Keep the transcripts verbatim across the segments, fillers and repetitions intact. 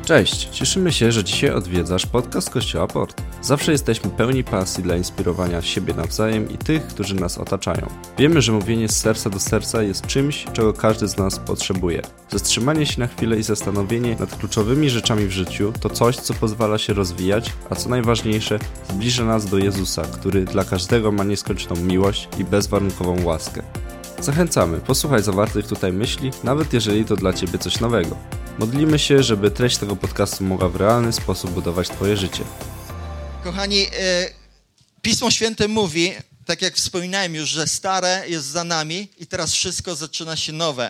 Cześć, cieszymy się, że dzisiaj odwiedzasz podcast Kościoła Port. Zawsze jesteśmy pełni pasji dla inspirowania siebie nawzajem i tych, którzy nas otaczają. Wiemy, że mówienie z serca do serca jest czymś, czego każdy z nas potrzebuje. Zatrzymanie się na chwilę i zastanowienie nad kluczowymi rzeczami w życiu to coś, co pozwala się rozwijać, a co najważniejsze, zbliża nas do Jezusa, który dla każdego ma nieskończoną miłość i bezwarunkową łaskę. Zachęcamy, posłuchaj zawartych tutaj myśli, nawet jeżeli to dla Ciebie coś nowego. Modlimy się, żeby treść tego podcastu mogła w realny sposób budować Twoje życie. Kochani, Pismo Święte mówi, tak jak wspominałem już, że stare jest za nami i teraz wszystko zaczyna się nowe.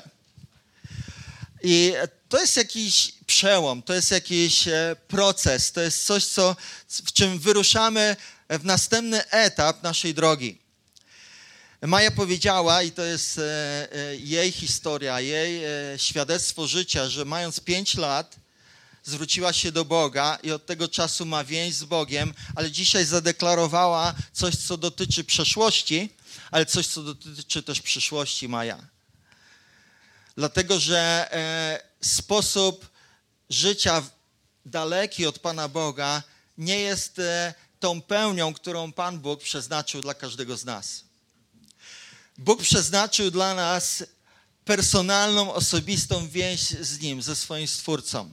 I to jest jakiś przełom, to jest jakiś proces, to jest coś, co, w czym wyruszamy w następny etap naszej drogi. Maja powiedziała, i to jest jej historia, jej świadectwo życia, że mając pięć lat zwróciła się do Boga i od tego czasu ma więź z Bogiem, ale dzisiaj zadeklarowała coś, co dotyczy przeszłości, ale coś, co dotyczy też przyszłości, Maja. Dlatego, że sposób życia daleki od Pana Boga nie jest tą pełnią, którą Pan Bóg przeznaczył dla każdego z nas. Bóg przeznaczył dla nas personalną, osobistą więź z Nim, ze swoim Stwórcą.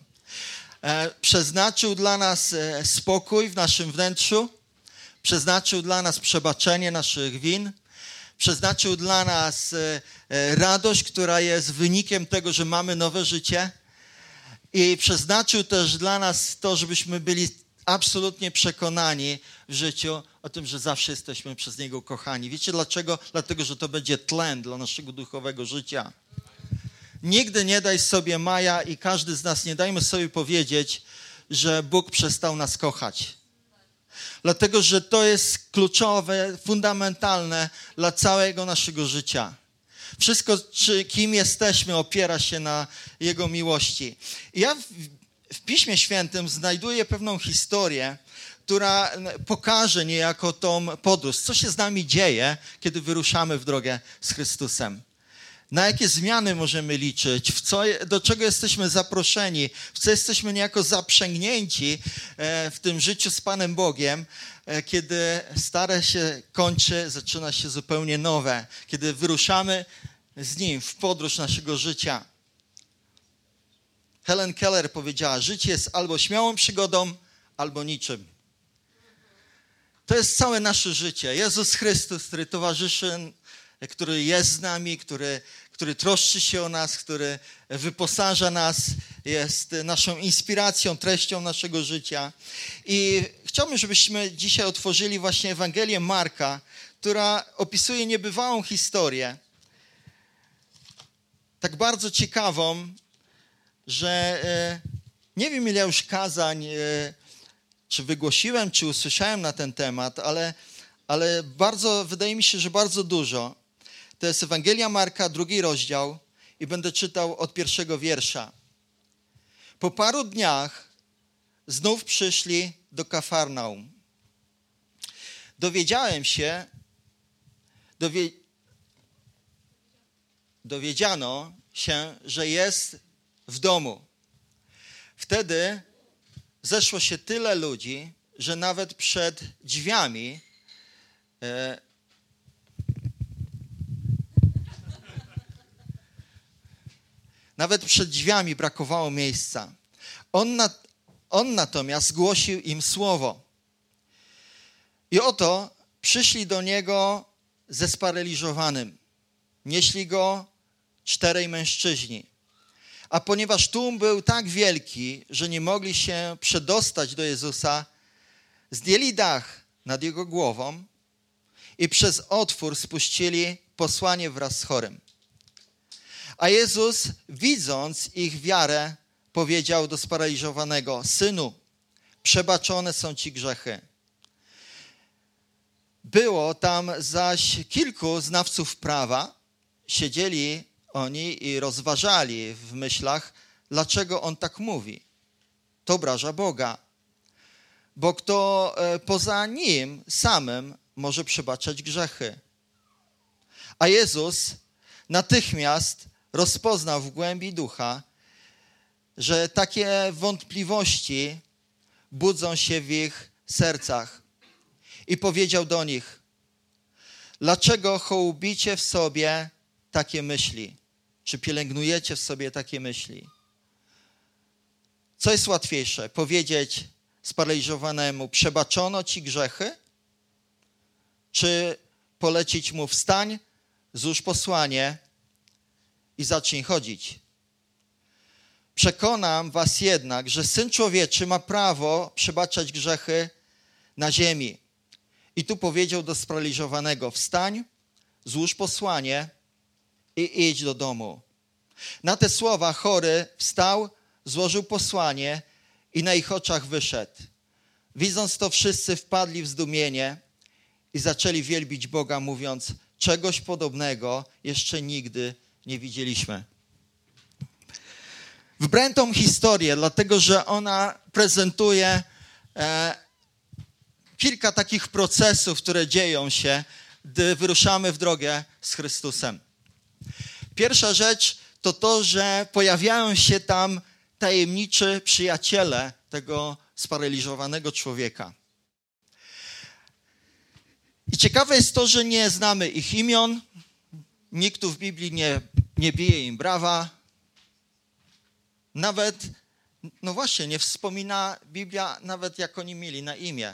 Przeznaczył dla nas spokój w naszym wnętrzu, przeznaczył dla nas przebaczenie naszych win, przeznaczył dla nas radość, która jest wynikiem tego, że mamy nowe życie i przeznaczył też dla nas to, żebyśmy byli absolutnie przekonani w życiu o tym, że zawsze jesteśmy przez Niego kochani. Wiecie dlaczego? Dlatego, że to będzie tlen dla naszego duchowego życia. Nigdy nie daj sobie, Maja, i każdy z nas, nie dajmy sobie powiedzieć, że Bóg przestał nas kochać. Dlatego, że to jest kluczowe, fundamentalne dla całego naszego życia. Wszystko, czy, kim jesteśmy, opiera się na Jego miłości. I ja w, w Piśmie Świętym znajduję pewną historię, która pokaże niejako tą podróż, co się z nami dzieje, kiedy wyruszamy w drogę z Chrystusem. Na jakie zmiany możemy liczyć, w co, do czego jesteśmy zaproszeni, w co jesteśmy niejako zaprzęgnięci w tym życiu z Panem Bogiem, kiedy stare się kończy, zaczyna się zupełnie nowe, kiedy wyruszamy z Nim w podróż naszego życia. Helen Keller powiedziała, życie jest albo śmiałą przygodą, albo niczym. To jest całe nasze życie. Jezus Chrystus, który towarzyszy, który jest z nami, który, który troszczy się o nas, który wyposaża nas, jest naszą inspiracją, treścią naszego życia. I chciałbym, żebyśmy dzisiaj otworzyli właśnie Ewangelię Marka, która opisuje niebywałą historię. Tak bardzo ciekawą, że nie wiem, ile już kazań czy wygłosiłem, czy usłyszałem na ten temat, ale, ale bardzo, wydaje mi się, że bardzo dużo. To jest Ewangelia Marka, drugi rozdział i będę czytał od pierwszego wiersza. Po paru dniach znów przyszli do Kafarnaum. Dowiedziałem się, dowie, dowiedziano się, że jest w domu. Wtedy zeszło się tyle ludzi, że nawet przed drzwiami e, nawet przed drzwiami brakowało miejsca. On, na, on natomiast głosił im słowo. I oto przyszli do niego ze sparaliżowanym. Nieśli go czterej mężczyźni. A ponieważ tłum był tak wielki, że nie mogli się przedostać do Jezusa, zdjęli dach nad jego głową i przez otwór spuścili posłanie wraz z chorym. A Jezus, widząc ich wiarę, powiedział do sparaliżowanego: Synu, przebaczone są ci grzechy. Było tam zaś kilku znawców prawa, siedzieli oni i rozważali w myślach, dlaczego on tak mówi. To obraża Boga. Bo kto poza Nim samym może przebaczać grzechy. A Jezus natychmiast rozpoznał w głębi ducha że takie wątpliwości budzą się w ich sercach. I powiedział do nich: dlaczego hołubicie w sobie takie myśli? Czy pielęgnujecie w sobie takie myśli? Co jest łatwiejsze? Powiedzieć sparaliżowanemu: przebaczono ci grzechy? Czy polecić mu: wstań, złóż posłanie i zacznij chodzić? Przekonam was jednak, że Syn Człowieczy ma prawo przebaczać grzechy na ziemi. I tu powiedział do sparaliżowanego: wstań, złóż posłanie i idź do domu. Na te słowa chory wstał, złożył posłanie i na ich oczach wyszedł. Widząc to, wszyscy wpadli w zdumienie i zaczęli wielbić Boga, mówiąc: czegoś podobnego jeszcze nigdy nie widzieliśmy. Wybrałem tą historię, dlatego że ona prezentuje e, kilka takich procesów, które dzieją się, gdy wyruszamy w drogę z Chrystusem. Pierwsza rzecz to to, że pojawiają się tam tajemniczy przyjaciele tego sparaliżowanego człowieka. I ciekawe jest to, że nie znamy ich imion, nikt tu w Biblii nie, nie bije im brawa. Nawet, no właśnie, nie wspomina Biblia nawet, jak oni mieli na imię.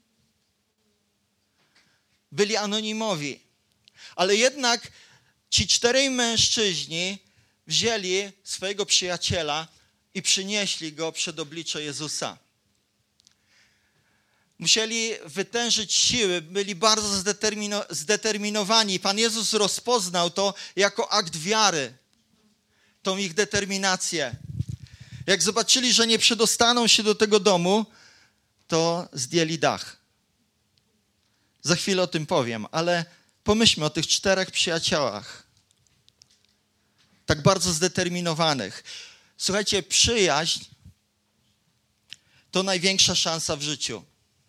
Byli anonimowi. Ale jednak ci czterej mężczyźni wzięli swojego przyjaciela i przynieśli go przed oblicze Jezusa. Musieli wytężyć siły, byli bardzo zdetermino- zdeterminowani. Pan Jezus rozpoznał to jako akt wiary, tą ich determinację. Jak zobaczyli, że nie przedostaną się do tego domu, to zdjęli dach. Za chwilę o tym powiem, ale pomyślmy o tych czterech przyjaciołach, tak bardzo zdeterminowanych. Słuchajcie, przyjaźń to największa szansa w życiu.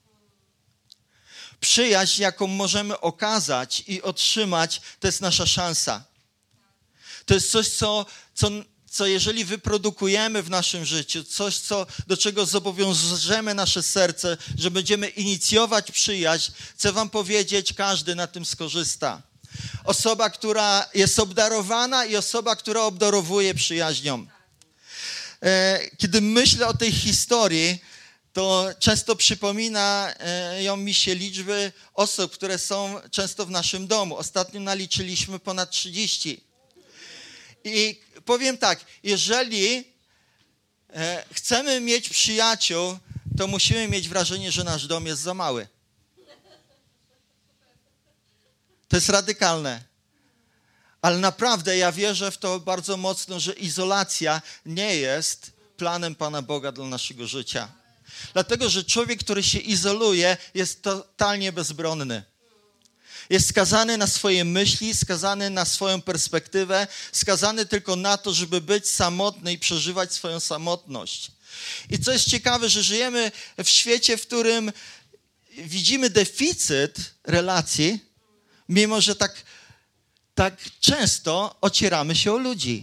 Przyjaźń, jaką możemy okazać i otrzymać, to jest nasza szansa. To jest coś, co, co, co jeżeli wyprodukujemy w naszym życiu, coś, co, do czego zobowiążemy nasze serce, że będziemy inicjować przyjaźń, chcę wam powiedzieć, każdy na tym skorzysta. Osoba, która jest obdarowana i osoba, która obdarowuje przyjaźnią. Kiedy myślę o tej historii, to często przypominają mi się liczby osób, które są często w naszym domu. Ostatnio naliczyliśmy ponad trzydzieści. I powiem tak, jeżeli chcemy mieć przyjaciół, to musimy mieć wrażenie, że nasz dom jest za mały. To jest radykalne. Ale naprawdę ja wierzę w to bardzo mocno, że izolacja nie jest planem Pana Boga dla naszego życia. Dlatego, że człowiek, który się izoluje, jest totalnie bezbronny. Jest skazany na swoje myśli, skazany na swoją perspektywę, skazany tylko na to, żeby być samotny i przeżywać swoją samotność. I co jest ciekawe, że żyjemy w świecie, w którym widzimy deficyt relacji, mimo że tak, tak często ocieramy się o ludzi.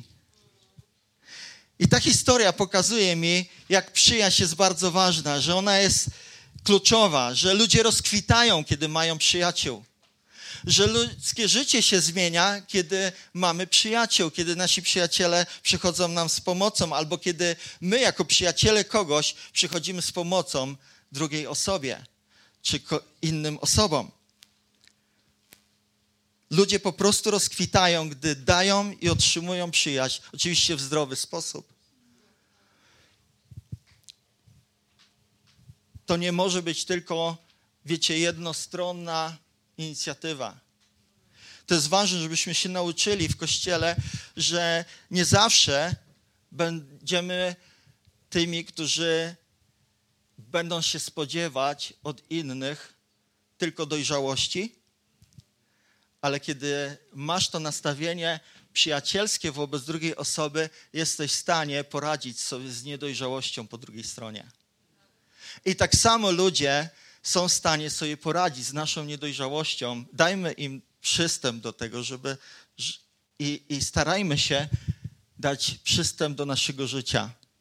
I ta historia pokazuje mi, jak przyjaźń jest bardzo ważna, że ona jest kluczowa, że ludzie rozkwitają, kiedy mają przyjaciół. Że ludzkie życie się zmienia, kiedy mamy przyjaciół, kiedy nasi przyjaciele przychodzą nam z pomocą, albo kiedy my jako przyjaciele kogoś przychodzimy z pomocą drugiej osobie, czy innym osobom. Ludzie po prostu rozkwitają, gdy dają i otrzymują przyjaźń, oczywiście w zdrowy sposób. To nie może być tylko, wiecie, jednostronna inicjatywa. To jest ważne, żebyśmy się nauczyli w Kościele, że nie zawsze będziemy tymi, którzy będą się spodziewać od innych tylko dojrzałości, ale kiedy masz to nastawienie przyjacielskie wobec drugiej osoby, jesteś w stanie poradzić sobie z niedojrzałością po drugiej stronie. I tak samo ludzie są w stanie sobie poradzić z naszą niedojrzałością. Dajmy im przystęp do tego, żeby i, i starajmy się dać przystęp do naszego życia.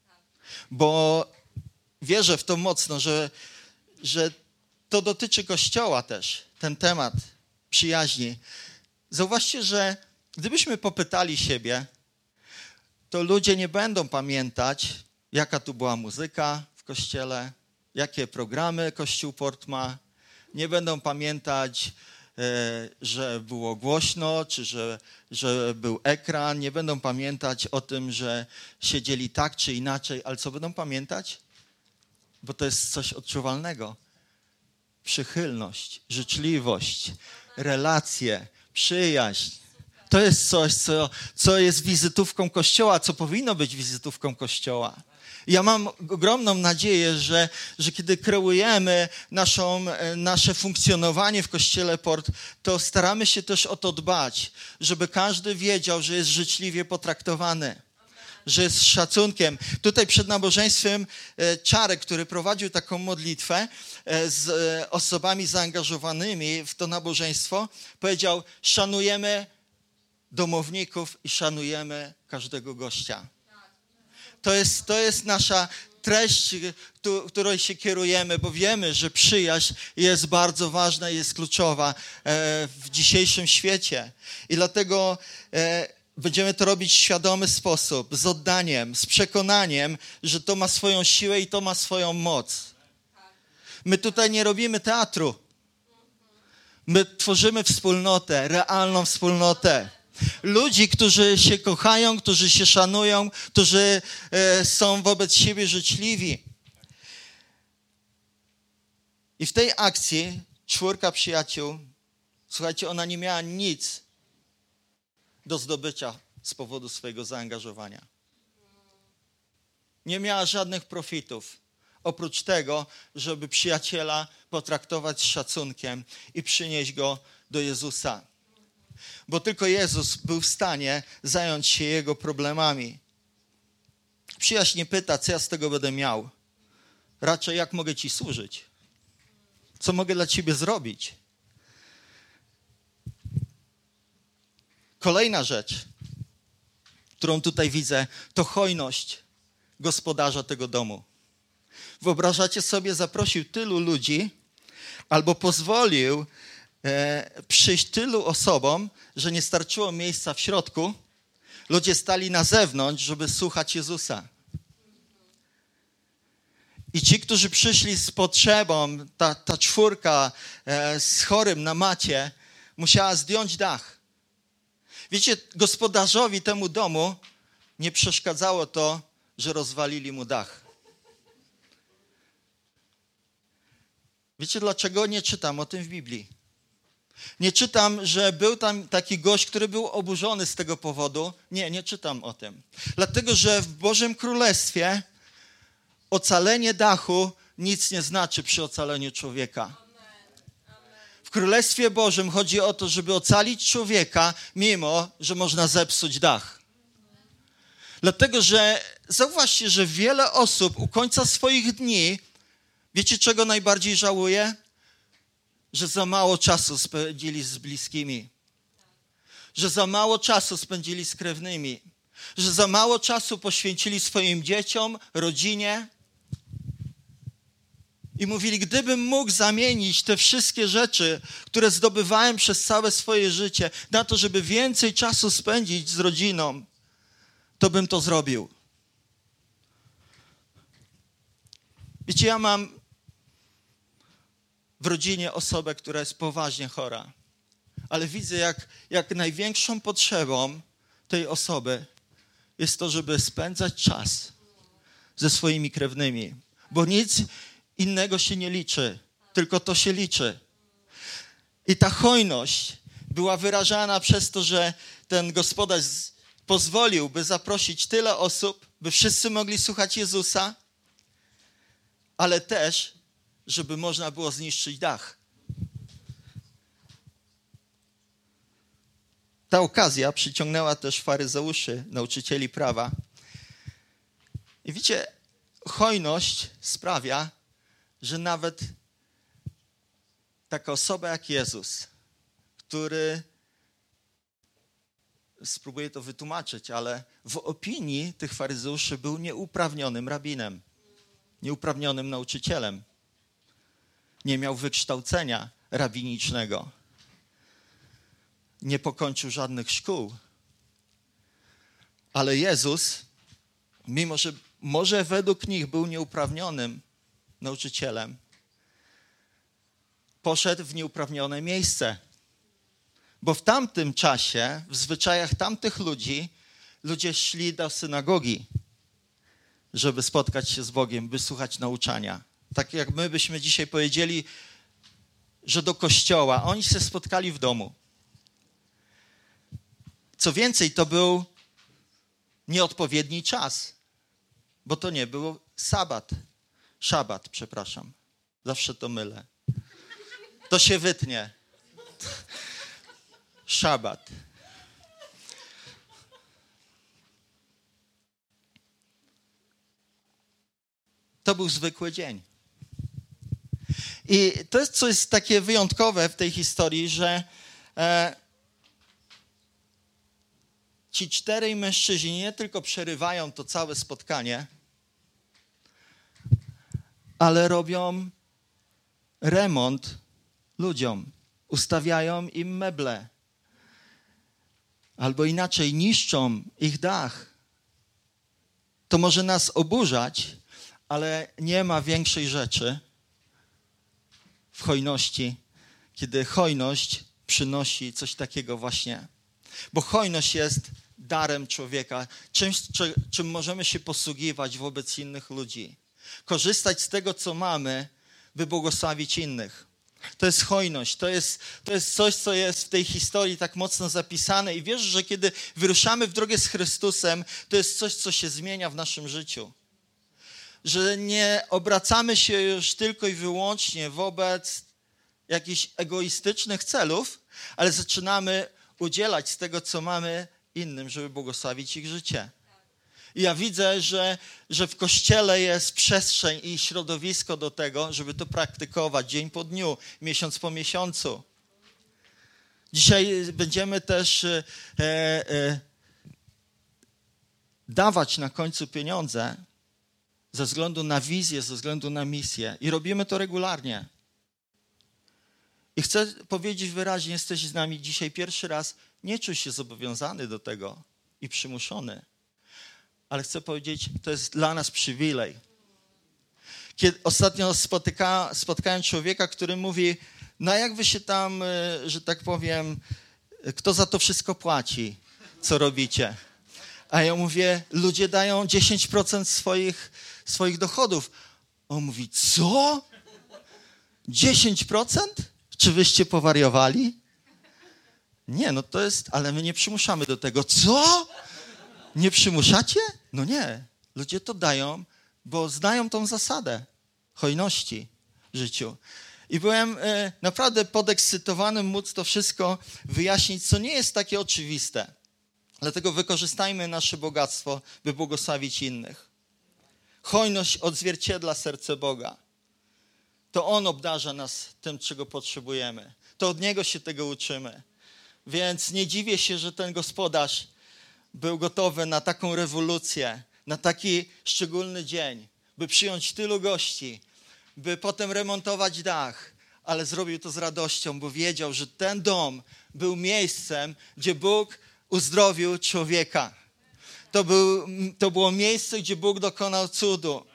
bo wierzę w to mocno, że, że to dotyczy Kościoła też, ten temat przyjaźni. Zauważcie, że gdybyśmy popytali siebie, to ludzie nie będą pamiętać, jaka tu była muzyka w kościele, jakie programy Kościół Port ma. Nie będą pamiętać, e, że było głośno, czy że, że był ekran. Nie będą pamiętać o tym, że siedzieli tak czy inaczej. Ale co będą pamiętać? Bo to jest coś odczuwalnego. Przychylność, życzliwość, relacje, przyjaźń. To jest coś, co, co jest wizytówką Kościoła, co powinno być wizytówką Kościoła. Ja mam ogromną nadzieję, że, że kiedy kreujemy naszą, nasze funkcjonowanie w Kościele Port, to staramy się też o to dbać, żeby każdy wiedział, że jest życzliwie potraktowany, że jest z szacunkiem. Tutaj przed nabożeństwem Czarek, który prowadził taką modlitwę z osobami zaangażowanymi w to nabożeństwo, powiedział: szanujemy domowników i szanujemy każdego gościa. To jest, to jest nasza treść, której się kierujemy, bo wiemy, że przyjaźń jest bardzo ważna i jest kluczowa w dzisiejszym świecie. I dlatego będziemy to robić w świadomy sposób, z oddaniem, z przekonaniem, że to ma swoją siłę i to ma swoją moc. My tutaj nie robimy teatru. My tworzymy wspólnotę, realną wspólnotę. Ludzi, którzy się kochają, którzy się szanują, którzy e, są wobec siebie życzliwi. I w tej akcji czwórka przyjaciół, słuchajcie, ona nie miała nic do zdobycia z powodu swojego zaangażowania. Nie miała żadnych profitów, oprócz tego, żeby przyjaciela potraktować z szacunkiem i przynieść go do Jezusa. Bo tylko Jezus był w stanie zająć się jego problemami. Przyjaźń nie pyta, co ja z tego będę miał. Raczej, jak mogę ci służyć? Co mogę dla ciebie zrobić? Kolejna rzecz, którą tutaj widzę, to hojność gospodarza tego domu. Wyobrażacie sobie, zaprosił tylu ludzi albo pozwolił e, przyjść tylu osobom, że nie starczyło miejsca w środku. Ludzie stali na zewnątrz, żeby słuchać Jezusa. I ci, którzy przyszli z potrzebą, ta, ta czwórka e, z chorym na macie, musiała zdjąć dach. Wiecie, gospodarzowi temu domu nie przeszkadzało to, że rozwalili mu dach. Wiecie, dlaczego nie czytam o tym w Biblii? Nie czytam, że był tam taki gość, który był oburzony z tego powodu. Nie, nie czytam o tym. Dlatego, że w Bożym Królestwie ocalenie dachu nic nie znaczy przy ocaleniu człowieka. W Królestwie Bożym chodzi o to, żeby ocalić człowieka, mimo że można zepsuć dach. Dlatego, że zauważcie, że wiele osób u końca swoich dni, wiecie, czego najbardziej żałuje? Że za mało czasu spędzili z bliskimi. Że za mało czasu spędzili z krewnymi. Że za mało czasu poświęcili swoim dzieciom, rodzinie. I mówili, gdybym mógł zamienić te wszystkie rzeczy, które zdobywałem przez całe swoje życie, na to, żeby więcej czasu spędzić z rodziną, to bym to zrobił. Wiecie, ja mam w rodzinie osobę, która jest poważnie chora, ale widzę, jak, jak największą potrzebą tej osoby jest to, żeby spędzać czas ze swoimi krewnymi, bo nic innego się nie liczy, tylko to się liczy. I ta hojność była wyrażana przez to, że ten gospodarz pozwolił, by zaprosić tyle osób, by wszyscy mogli słuchać Jezusa, ale też, żeby można było zniszczyć dach. Ta okazja przyciągnęła też faryzeuszy, nauczycieli prawa. I wiecie, hojność sprawia, że nawet taka osoba jak Jezus, który spróbuję to wytłumaczyć, ale w opinii tych faryzeuszy był nieuprawnionym rabinem, nieuprawnionym nauczycielem. Nie miał wykształcenia rabinicznego. Nie pokończył żadnych szkół. Ale Jezus, mimo że może według nich był nieuprawnionym nauczycielem, poszedł w nieuprawnione miejsce. Bo w tamtym czasie, w zwyczajach tamtych ludzi, ludzie szli do synagogi, żeby spotkać się z Bogiem, by słuchać nauczania. Tak jak my byśmy dzisiaj powiedzieli, że do kościoła. Oni się spotkali w domu. Co więcej, to był nieodpowiedni czas, bo to nie był sabat. Szabat, przepraszam. Zawsze to mylę. To się wytnie. Szabat. To był zwykły dzień. I to jest coś takie wyjątkowe w tej historii, że e, ci czterej mężczyźni nie tylko przerywają to całe spotkanie, ale robią remont ludziom. Ustawiają im meble. Albo inaczej, niszczą ich dach. To może nas oburzać, ale nie ma większej rzeczy w hojności, kiedy hojność przynosi coś takiego właśnie. Bo hojność jest darem człowieka, czymś, czym możemy się posługiwać wobec innych ludzi. Korzystać z tego, co mamy, by błogosławić innych. To jest hojność, to jest, to jest coś, co jest w tej historii tak mocno zapisane i wiesz, że kiedy wyruszamy w drogę z Chrystusem, to jest coś, co się zmienia w naszym życiu. Że nie obracamy się już tylko i wyłącznie wobec jakichś egoistycznych celów, ale zaczynamy udzielać z tego, co mamy innym, żeby błogosławić ich życie. I ja widzę, że, że w Kościele jest przestrzeń i środowisko do tego, żeby to praktykować dzień po dniu, miesiąc po miesiącu. Dzisiaj będziemy też e, e, dawać na końcu pieniądze ze względu na wizję, ze względu na misję. I robimy to regularnie. I chcę powiedzieć wyraźnie, jesteś z nami dzisiaj pierwszy raz, nie czuj się zobowiązany do tego i przymuszony. Ale chcę powiedzieć, to jest dla nas przywilej. Kiedy ostatnio spotyka, spotkałem człowieka, który mówi, no jak wy się tam, że tak powiem, kto za to wszystko płaci, co robicie? A ja mówię, ludzie dają dziesięć procent swoich, swoich dochodów. On mówi, co? dziesięć procent? Czy wyście powariowali? Nie, no to jest, ale my nie przymuszamy do tego. Co? Nie przymuszacie? No nie. Ludzie to dają, bo znają tą zasadę hojności w życiu. I byłem e, naprawdę podekscytowany móc to wszystko wyjaśnić, co nie jest takie oczywiste. Dlatego wykorzystajmy nasze bogactwo, by błogosławić innych. Hojność odzwierciedla serce Boga. To On obdarza nas tym, czego potrzebujemy. To od Niego się tego uczymy. Więc nie dziwię się, że ten gospodarz był gotowy na taką rewolucję, na taki szczególny dzień, by przyjąć tylu gości, by potem remontować dach, ale zrobił to z radością, bo wiedział, że ten dom był miejscem, gdzie Bóg uzdrowił człowieka. To, był, to było miejsce, gdzie Bóg dokonał cudu.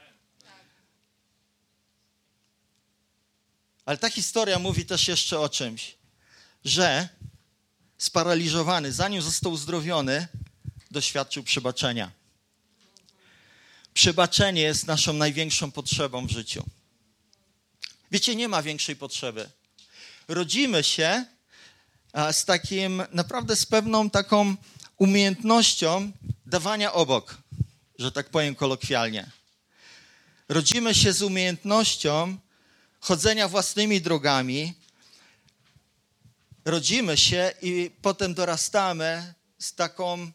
Ale ta historia mówi też jeszcze o czymś, że sparaliżowany, zanim został uzdrowiony, doświadczył przebaczenia. Przebaczenie jest naszą największą potrzebą w życiu. Wiecie, nie ma większej potrzeby. Rodzimy się z takim, naprawdę z pewną taką umiejętnością dawania obok, że tak powiem kolokwialnie. Rodzimy się z umiejętnością chodzenia własnymi drogami. Rodzimy się i potem dorastamy z taką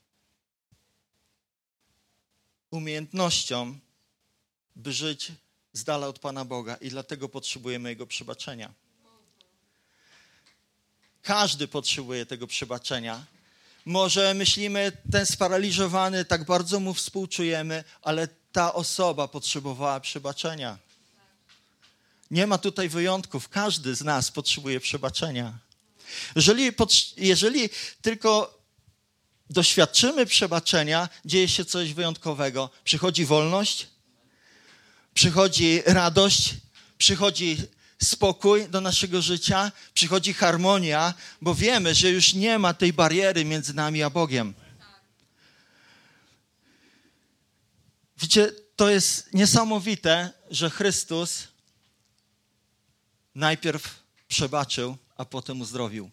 umiejętnością, by żyć z dala od Pana Boga i dlatego potrzebujemy Jego przebaczenia. Każdy potrzebuje tego przebaczenia. Może myślimy, ten sparaliżowany, tak bardzo mu współczujemy, ale ta osoba potrzebowała przebaczenia. Nie ma tutaj wyjątków. Każdy z nas potrzebuje przebaczenia. Jeżeli, jeżeli tylko doświadczymy przebaczenia, dzieje się coś wyjątkowego. Przychodzi wolność, przychodzi radość, przychodzi spokój do naszego życia, przychodzi harmonia, bo wiemy, że już nie ma tej bariery między nami a Bogiem. Wiecie, to jest niesamowite, że Chrystus najpierw przebaczył, a potem uzdrowił.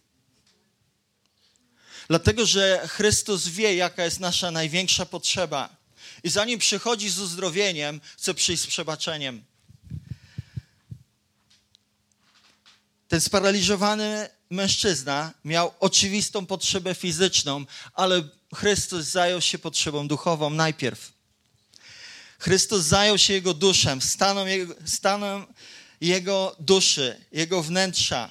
Dlatego, że Chrystus wie, jaka jest nasza największa potrzeba. I zanim przychodzi z uzdrowieniem, chce przyjść z przebaczeniem. Ten sparaliżowany mężczyzna miał oczywistą potrzebę fizyczną, ale Chrystus zajął się potrzebą duchową najpierw. Chrystus zajął się jego duszem, stanem jego, stanem jego duszy, jego wnętrza.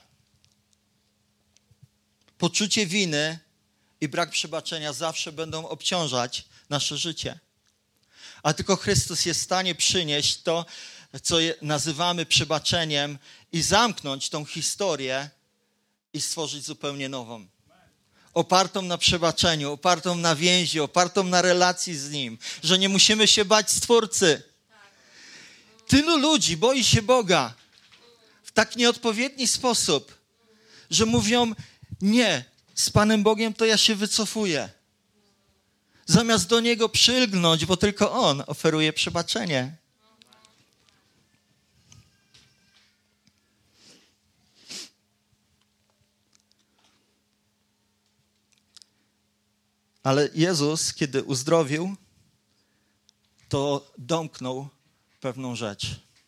Poczucie winy i brak przebaczenia zawsze będą obciążać nasze życie. A tylko Chrystus jest w stanie przynieść to, co nazywamy przebaczeniem i zamknąć tą historię i stworzyć zupełnie nową. Opartą na przebaczeniu, opartą na więzi, opartą na relacji z Nim. Że nie musimy się bać Stwórcy. Tylu ludzi boi się Boga w tak nieodpowiedni sposób, że mówią, nie, z Panem Bogiem to ja się wycofuję. Zamiast do Niego przylgnąć, bo tylko On oferuje przebaczenie. Ale Jezus, kiedy uzdrowił, to domknął pewną rzecz.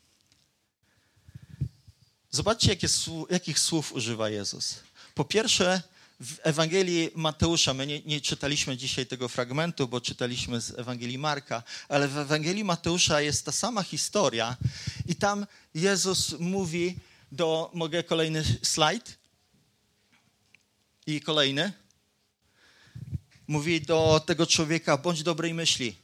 Zobaczcie, jakie, jakich słów używa Jezus. Po pierwsze, w Ewangelii Mateusza, my nie, nie czytaliśmy dzisiaj tego fragmentu, bo czytaliśmy z Ewangelii Marka, ale w Ewangelii Mateusza jest ta sama historia i tam Jezus mówi do... Mogę kolejny slajd? I kolejny. Mówi do tego człowieka, bądź dobrej myśli.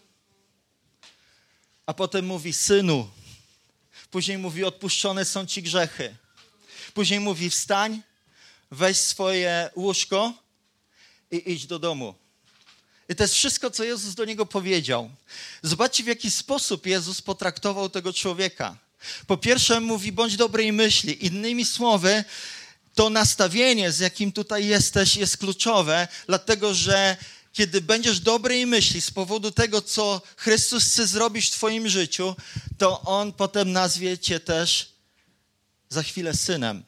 A potem mówi, synu. Później mówi, odpuszczone są ci grzechy. Później mówi, wstań, weź swoje łóżko i idź do domu. I to jest wszystko, co Jezus do niego powiedział. Zobaczcie, w jaki sposób Jezus potraktował tego człowieka. Po pierwsze mówi, bądź dobrej myśli. Innymi słowy, to nastawienie, z jakim tutaj jesteś, jest kluczowe, dlatego że kiedy będziesz dobrej myśli z powodu tego, co Chrystus chce zrobić w twoim życiu, to On potem nazwie cię też za chwilę synem.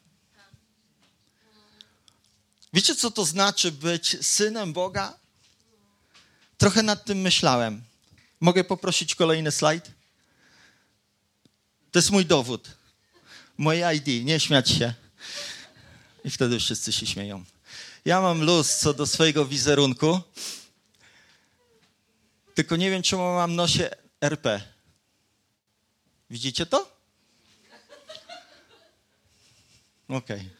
Wiecie, co to znaczy być synem Boga? Trochę nad tym myślałem. Mogę poprosić kolejny slajd? To jest mój dowód. Moje I D, nie śmiać się. I wtedy wszyscy się śmieją. Ja mam luz co do swojego wizerunku, tylko nie wiem, czemu mam nosie R P. Widzicie to? Okej.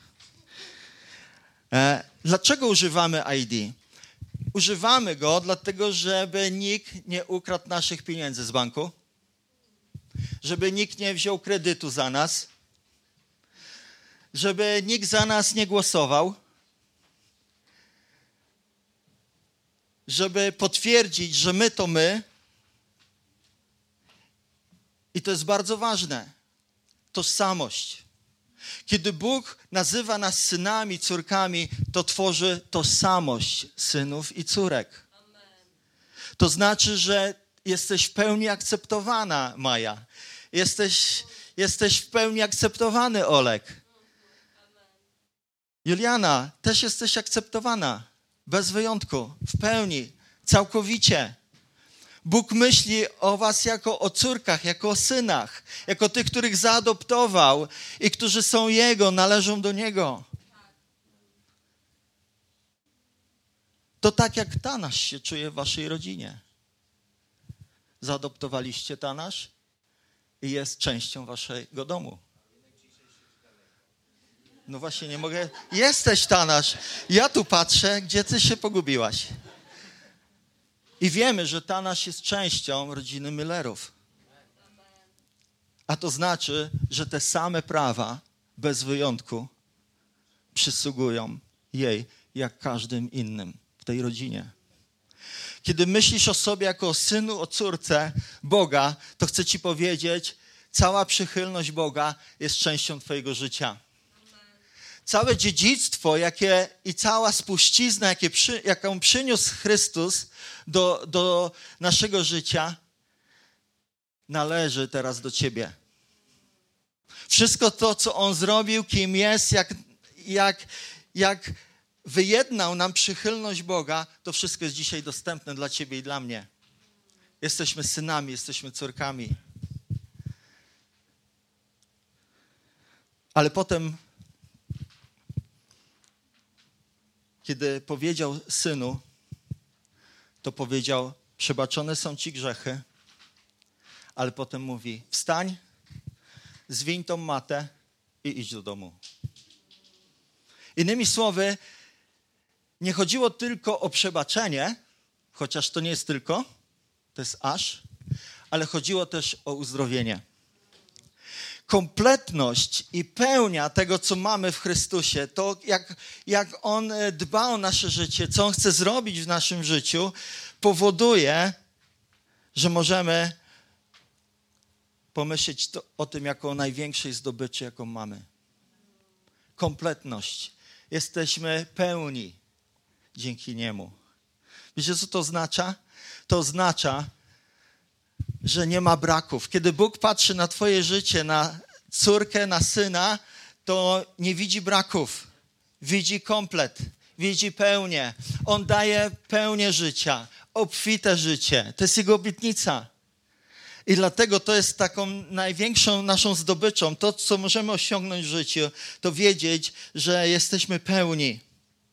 Okay. Dlaczego używamy I D? Używamy go dlatego, żeby nikt nie ukradł naszych pieniędzy z banku, żeby nikt nie wziął kredytu za nas, żeby nikt za nas nie głosował, żeby potwierdzić, że my to my. I to jest bardzo ważne. Tożsamość. Kiedy Bóg nazywa nas synami, córkami, to tworzy tożsamość synów i córek. To znaczy, że jesteś w pełni akceptowana, Maja. Jesteś, jesteś w pełni akceptowany, Olek. Juliana, też jesteś akceptowana. Bez wyjątku. W pełni. Całkowicie. Bóg myśli o was jako o córkach, jako o synach. Jako tych, których zaadoptował i którzy są Jego, należą do Niego. To tak jak Tanasz się czuje w waszej rodzinie. Zaadoptowaliście Tanasz i jest częścią waszego domu. No właśnie, nie mogę. Jesteś, Tanasz. Ja tu patrzę, gdzie ty się pogubiłaś. I wiemy, że Tanasz jest częścią rodziny Millerów. A to znaczy, że te same prawa, bez wyjątku, przysługują jej, jak każdym innym w tej rodzinie. Kiedy myślisz o sobie jako o synu, o córce Boga, to chcę ci powiedzieć, cała przychylność Boga jest częścią twojego życia. Całe dziedzictwo jakie, i cała spuścizna, jakie przy, jaką przyniósł Chrystus do, do naszego życia, należy teraz do ciebie. Wszystko to, co On zrobił, kim jest, jak, jak, jak wyjednał nam przychylność Boga, to wszystko jest dzisiaj dostępne dla ciebie i dla mnie. Jesteśmy synami, jesteśmy córkami. Ale potem, kiedy powiedział synu, to powiedział, przebaczone są ci grzechy, ale potem mówi, wstań, zwiń tą matę i idź do domu. Innymi słowy, nie chodziło tylko o przebaczenie, chociaż to nie jest tylko, to jest aż, ale chodziło też o uzdrowienie. Kompletność i pełnia tego, co mamy w Chrystusie, to jak, jak On dba o nasze życie, co On chce zrobić w naszym życiu, powoduje, że możemy pomyśleć to, o tym jako o największej zdobyczy, jaką mamy. Kompletność. Jesteśmy pełni dzięki Niemu. Wiecie, co to oznacza? To oznacza, że nie ma braków. Kiedy Bóg patrzy na twoje życie, na córkę, na syna, to nie widzi braków. Widzi komplet. Widzi pełnię. On daje pełnię życia. Obfite życie. To jest Jego obietnica. I dlatego to jest taką największą naszą zdobyczą. To, co możemy osiągnąć w życiu, to wiedzieć, że jesteśmy pełni.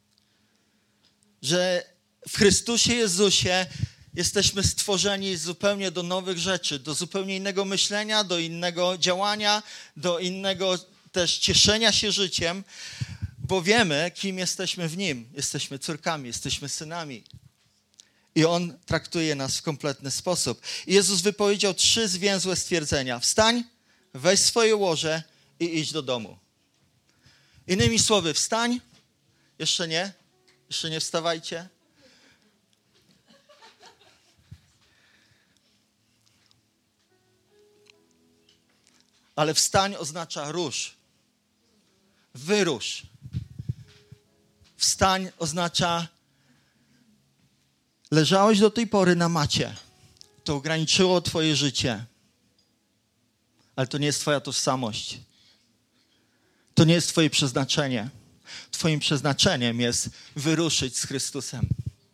Że w Chrystusie Jezusie jesteśmy stworzeni zupełnie do nowych rzeczy, do zupełnie innego myślenia, do innego działania, do innego też cieszenia się życiem, bo wiemy, kim jesteśmy w Nim. Jesteśmy córkami, jesteśmy synami. I On traktuje nas w kompletny sposób. I Jezus wypowiedział trzy zwięzłe stwierdzenia. Wstań, weź swoje łoże i idź do domu. Innymi słowy, wstań. Jeszcze nie? Jeszcze nie wstawajcie. Ale wstań oznacza rusz. Wyrusz. Wstań oznacza leżałeś do tej pory na macie. To ograniczyło twoje życie. Ale to nie jest twoja tożsamość. To nie jest twoje przeznaczenie. Twoim przeznaczeniem jest wyruszyć z Chrystusem.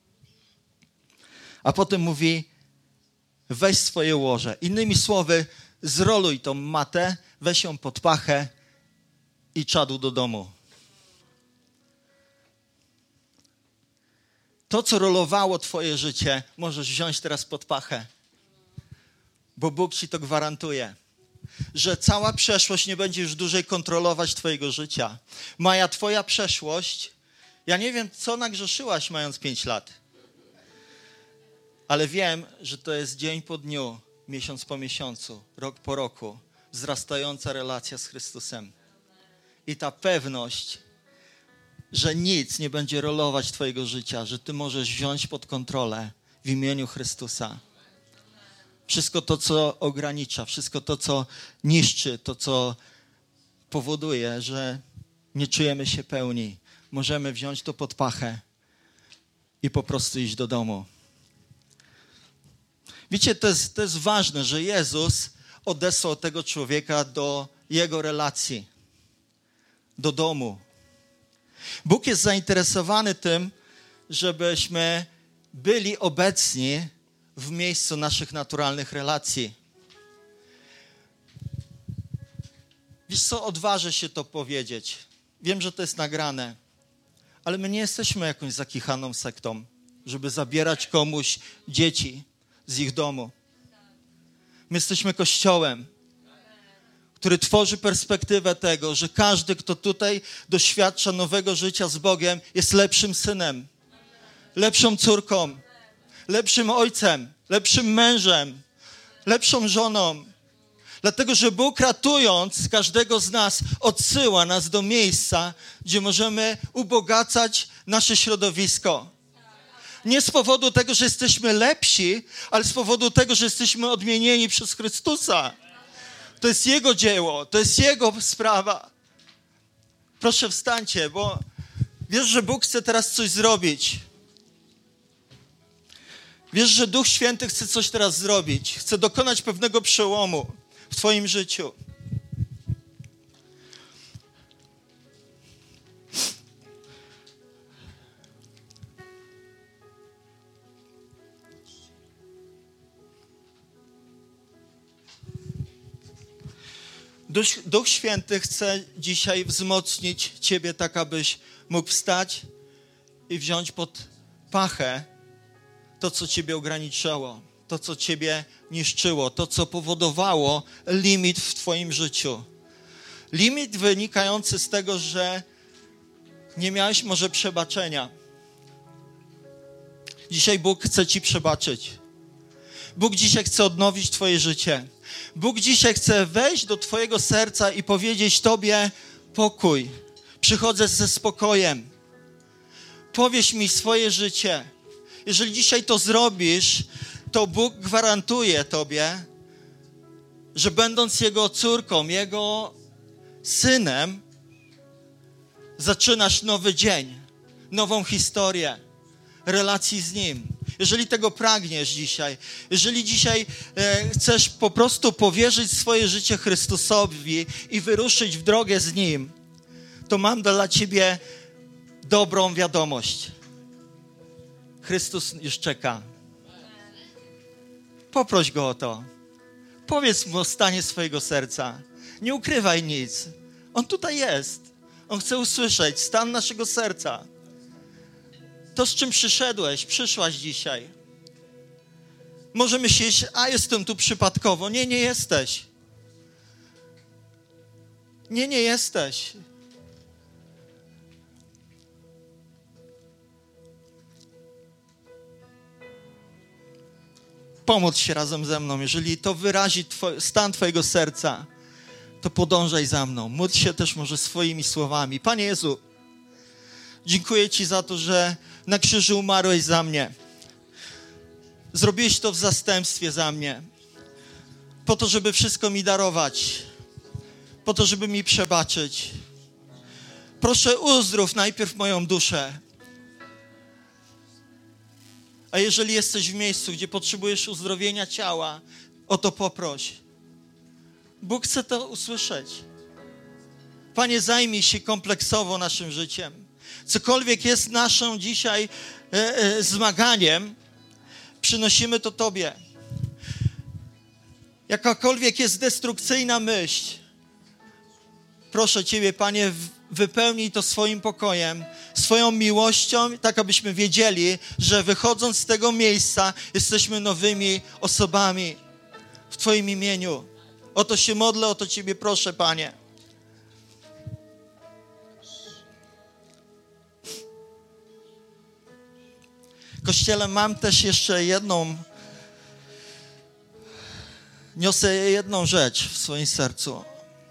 A potem mówi, weź swoje łoże. Innymi słowy, zroluj tą matę, weź ją pod pachę i czadu do domu. To, co rolowało twoje życie, możesz wziąć teraz pod pachę. Bo Bóg ci to gwarantuje. Że cała przeszłość nie będzie już dłużej kontrolować twojego życia. Maja, twoja przeszłość, ja nie wiem, co nagrzeszyłaś mając pięć lat. Ale wiem, że to jest dzień po dniu, miesiąc po miesiącu, rok po roku, wzrastająca relacja z Chrystusem. I ta pewność, że nic nie będzie rolować twojego życia, że ty możesz wziąć pod kontrolę w imieniu Chrystusa. Wszystko to, co ogranicza, wszystko to, co niszczy, to, co powoduje, że nie czujemy się pełni. Możemy wziąć to pod pachę i po prostu iść do domu. Wiecie, to jest, to jest ważne, że Jezus odesłał tego człowieka do jego relacji, do domu. Bóg jest zainteresowany tym, żebyśmy byli obecni w miejscu naszych naturalnych relacji. Wiesz co, odważę się to powiedzieć. Wiem, że to jest nagrane, ale my nie jesteśmy jakąś zakichaną sektą, żeby zabierać komuś dzieci z ich domu. My jesteśmy Kościołem, który tworzy perspektywę tego, że każdy, kto tutaj doświadcza nowego życia z Bogiem, jest lepszym synem, lepszą córką, lepszym ojcem, lepszym mężem, lepszą żoną. Dlatego, że Bóg, ratując każdego z nas, odsyła nas do miejsca, gdzie możemy ubogacać nasze środowisko. Nie z powodu tego, że jesteśmy lepsi, ale z powodu tego, że jesteśmy odmienieni przez Chrystusa. To jest Jego dzieło, to jest Jego sprawa. Proszę wstańcie, bo wiesz, że Bóg chce teraz coś zrobić. Wiesz, że Duch Święty chce coś teraz zrobić. Chce dokonać pewnego przełomu w twoim życiu. Duch, Duch Święty chce dzisiaj wzmocnić ciebie tak, abyś mógł wstać i wziąć pod pachę to, co ciebie ograniczało, to, co ciebie niszczyło, to, co powodowało limit w twoim życiu. Limit wynikający z tego, że nie miałeś może przebaczenia. Dzisiaj Bóg chce ci przebaczyć. Bóg dzisiaj chce odnowić twoje życie. Bóg dzisiaj chce wejść do twojego serca i powiedzieć tobie: pokój, przychodzę ze spokojem. Powieś mi swoje życie. Jeżeli dzisiaj to zrobisz, to Bóg gwarantuje tobie, że będąc Jego córką, Jego synem, zaczynasz nowy dzień, nową historię relacji z Nim. Jeżeli tego pragniesz dzisiaj, jeżeli dzisiaj e, chcesz po prostu powierzyć swoje życie Chrystusowi i wyruszyć w drogę z Nim, to mam dla ciebie dobrą wiadomość. Chrystus już czeka. Poproś Go o to. Powiedz Mu o stanie swojego serca. Nie ukrywaj nic. On tutaj jest. On chce usłyszeć stan naszego serca. To, z czym przyszedłeś, przyszłaś dzisiaj. Może myślisz: a jestem tu przypadkowo. Nie, nie jesteś. Nie, nie jesteś. Pomódl się razem ze mną. Jeżeli to wyrazi twoj, stan twojego serca, to podążaj za mną. Módl się też może swoimi słowami. Panie Jezu, dziękuję Ci za to, że na krzyżu umarłeś za mnie. Zrobiłeś to w zastępstwie za mnie. Po to, żeby wszystko mi darować. Po to, żeby mi przebaczyć. Proszę, uzdrów najpierw moją duszę. A jeżeli jesteś w miejscu, gdzie potrzebujesz uzdrowienia ciała, o to poproś. Bóg chce to usłyszeć. Panie, zajmij się kompleksowo naszym życiem. Cokolwiek jest naszą dzisiaj e, e, zmaganiem, przynosimy to Tobie. Jakakolwiek jest destrukcyjna myśl, proszę Ciebie, Panie, wypełnij to swoim pokojem, swoją miłością, tak abyśmy wiedzieli, że wychodząc z tego miejsca jesteśmy nowymi osobami w Twoim imieniu. O to się modlę, o to Ciebie proszę, Panie. Kościele, mam też jeszcze jedną, niosę jedną rzecz w swoim sercu.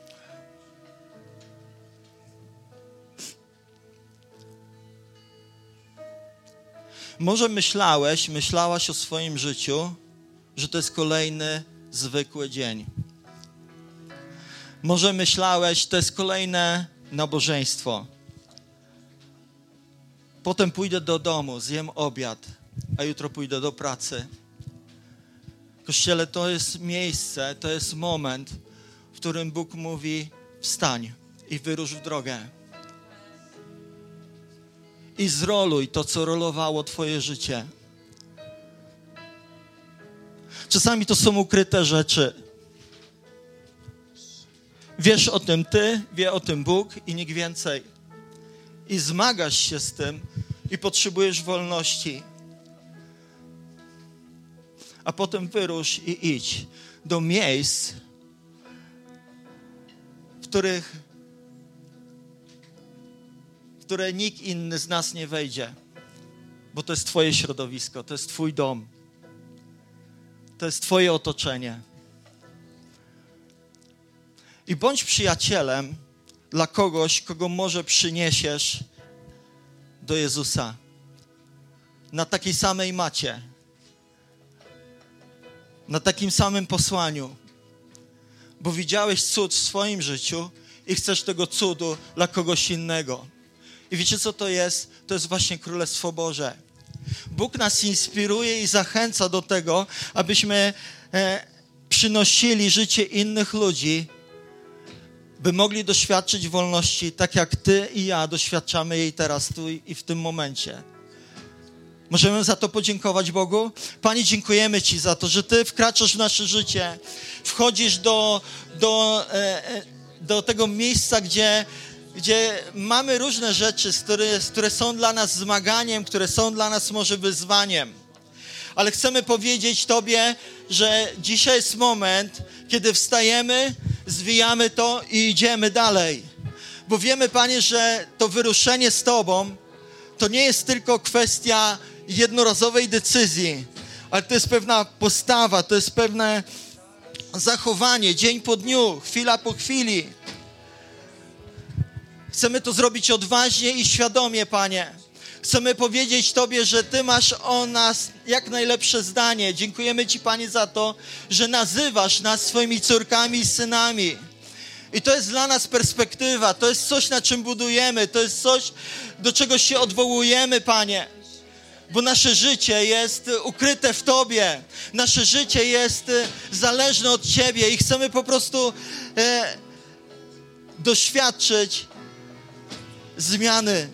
Może myślałeś, myślałaś o swoim życiu, że to jest kolejny zwykły dzień. Może myślałeś, to jest kolejne nabożeństwo. Potem pójdę do domu, zjem obiad, a jutro pójdę do pracy. Kościele, to jest miejsce, to jest moment, w którym Bóg mówi: wstań i wyrusz w drogę. I zroluj to, co rolowało twoje życie. Czasami to są ukryte rzeczy. Wiesz o tym ty, wie o tym Bóg i nikt więcej. I zmagasz się z tym i potrzebujesz wolności. A potem wyrusz i idź do miejsc, których, w które nikt inny z nas nie wejdzie, bo to jest Twoje środowisko, to jest Twój dom, to jest Twoje otoczenie. I bądź przyjacielem dla kogoś, kogo może przyniesiesz do Jezusa na takiej samej macie, na takim samym posłaniu, bo widziałeś cud w swoim życiu i chcesz tego cudu dla kogoś innego. I wiecie, co to jest? To jest właśnie Królestwo Boże. Bóg nas inspiruje i zachęca do tego, abyśmy e, przynosili życie innych ludzi, by mogli doświadczyć wolności, tak jak Ty i ja doświadczamy jej teraz, tu i w tym momencie. Możemy za to podziękować Bogu? Panie, dziękujemy Ci za to, że Ty wkraczasz w nasze życie, wchodzisz do, do, e, do tego miejsca, gdzie, gdzie mamy różne rzeczy, które, które są dla nas zmaganiem, które są dla nas może wyzwaniem. Ale chcemy powiedzieć Tobie, że dzisiaj jest moment, kiedy wstajemy, zwijamy to i idziemy dalej. Bo wiemy, Panie, że to wyruszenie z Tobą to nie jest tylko kwestia jednorazowej decyzji, ale to jest pewna postawa, to jest pewne zachowanie, dzień po dniu, chwila po chwili. Chcemy to zrobić odważnie i świadomie, Panie. Chcemy powiedzieć Tobie, że Ty masz o nas jak najlepsze zdanie. Dziękujemy Ci, Panie, za to, że nazywasz nas swoimi córkami i synami. I to jest dla nas perspektywa, to jest coś, na czym budujemy, to jest coś, do czego się odwołujemy, Panie. Bo nasze życie jest ukryte w Tobie. Nasze życie jest zależne od Ciebie i chcemy po prostu e, doświadczyć zmiany.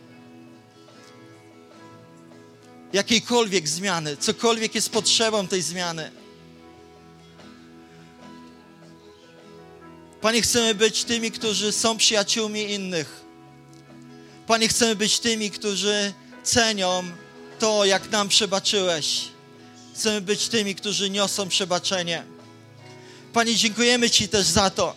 Jakiejkolwiek zmiany, cokolwiek jest potrzebą tej zmiany. Panie, chcemy być tymi, którzy są przyjaciółmi innych. Panie, chcemy być tymi, którzy cenią to, jak nam przebaczyłeś. Chcemy być tymi, którzy niosą przebaczenie. Panie, dziękujemy Ci też za to,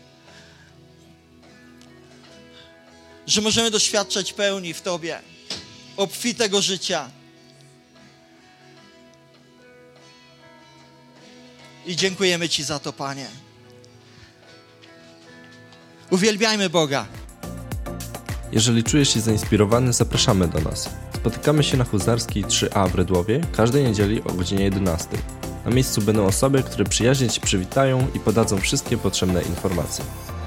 że możemy doświadczać pełni w Tobie, obfitego życia. I dziękujemy Ci za to, Panie. Uwielbiajmy Boga. Jeżeli czujesz się zainspirowany, zapraszamy do nas. Spotykamy się na Huzarskiej trzy A w Redłowie każdej niedzieli o godzinie jedenastej. Na miejscu będą osoby, które przyjaźnie Cię przywitają i podadzą wszystkie potrzebne informacje.